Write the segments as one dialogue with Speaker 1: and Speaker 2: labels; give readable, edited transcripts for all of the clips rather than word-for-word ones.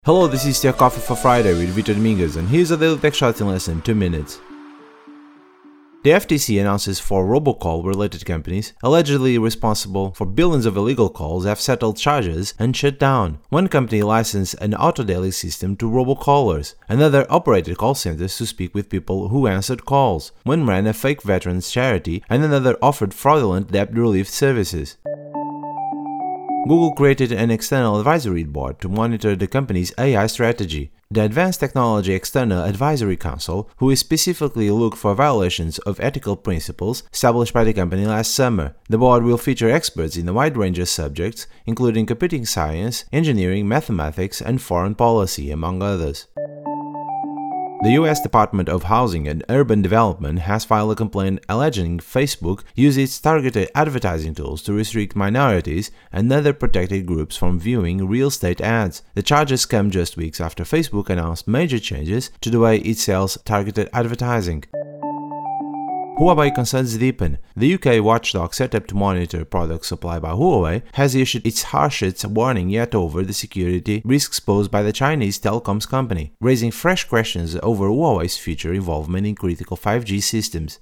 Speaker 1: Hello, this is Tech Coffee for Friday with Vitor Dominguez, and here's a daily tech shot in less than 2 minutes. The FTC announces 4 robocall-related companies, allegedly responsible for billions of illegal calls, have settled charges and shut down. One company licensed an auto-dialing system to robocallers. Another operated call centers to speak with people who answered calls. One ran a fake veterans charity, and another offered fraudulent debt relief services. Google created an external advisory board to monitor the company's AI strategy. The Advanced Technology External Advisory Council, who is specifically looked for violations of ethical principles established by the company last summer. The board will feature experts in a wide range of subjects, including computing science, engineering, mathematics, and foreign policy, among others. The US Department of Housing and Urban Development has filed a complaint alleging Facebook used its targeted advertising tools to restrict minorities and other protected groups from viewing real estate ads. The charges come just weeks after Facebook announced major changes to the way it sells targeted advertising. Huawei concerns deepen. The UK watchdog set up to monitor products supplied by Huawei has issued its harshest warning yet over the security risks posed by the Chinese telecoms company, raising fresh questions over Huawei's future involvement in critical 5G systems.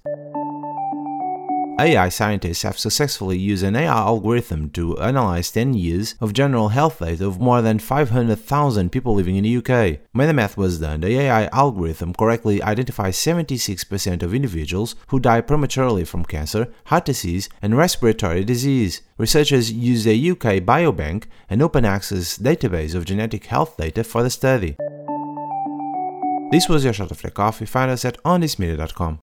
Speaker 1: AI scientists have successfully used an AI algorithm to analyze 10 years of general health data of more than 500,000 people living in the UK. When the math was done, the AI algorithm correctly identifies 76% of individuals who die prematurely from cancer, heart disease, and respiratory disease. Researchers used a UK biobank, an open-access database of genetic health data, for the study. This was your shot of tech coffee. Find us at onthismedia.com.